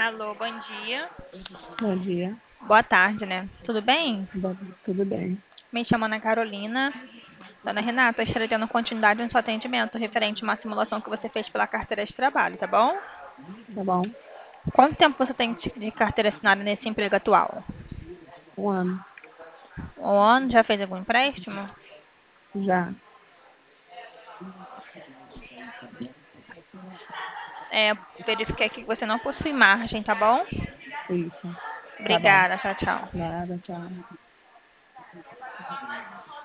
Alô, bom dia. Bom dia. Boa tarde, né? Tudo bem? Tudo bem? Me chamo Ana Carolina. Dona Renata, estarei dando continuidade no seu atendimento referente a uma simulação que você fez pela carteira de trabalho, tá bom? Tá bom? Quanto tempo você tem de carteira assinada nesse emprego atual? Um ano. Um ano? Já fez algum empréstimo? Já. Verifiquei aqui que você não possui margem, tá bom? Isso. Tá bom. Obrigada, tchau, tchau. Nada, tchau.